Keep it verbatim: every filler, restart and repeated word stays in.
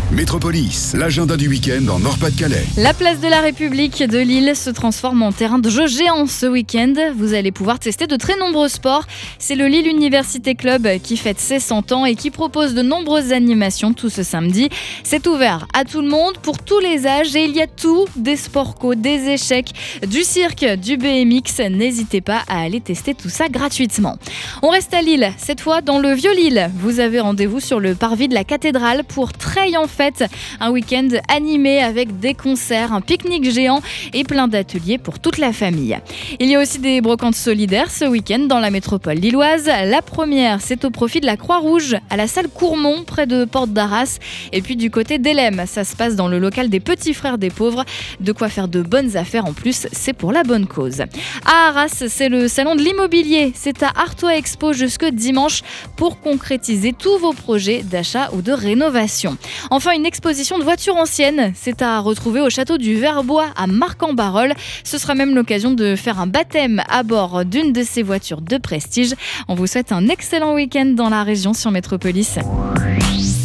Métropolis, l'agenda du week-end en Nord-Pas-de-Calais. La place de la République de Lille se transforme en terrain de jeu géant ce week-end. Vous allez pouvoir tester de très nombreux sports. C'est le Lille Université Club qui fête ses cent ans et qui propose de nombreuses animations tout ce samedi. C'est ouvert à tout le monde, pour tous les âges, et il y a tout, des sports co, des échecs, du cirque, du B M X. N'hésitez pas à aller tester tout ça gratuitement. On reste à Lille, cette fois dans le Vieux-Lille. Vous avez rendez-vous sur le parvis de la cathédrale pour Treille en fête, un week-end animé avec des concerts, un pique-nique géant et plein d'ateliers pour toute la famille. Il y a aussi des brocantes solidaires ce week-end dans la métropole lilloise. La première, c'est au profit de la Croix-Rouge à la salle Courmont près de Porte d'Arras. Et puis du côté d'Elem, ça se passe dans le local des Petits Frères des Pauvres. De quoi faire de bonnes affaires en plus, c'est pour la bonne cause. À Arras, c'est le salon de l'immobilier. C'est à Artois Expo jusque dimanche pour concrétiser tous vos projets d'achat ou de rénovation. Enfin, une exposition de voitures anciennes, c'est à retrouver au château du Verbois à Marc-en-Barœul. Ce sera même l'occasion de faire un baptême à bord d'une de ces voitures de prestige. On vous souhaite un excellent week-end dans la région sur Métropolis.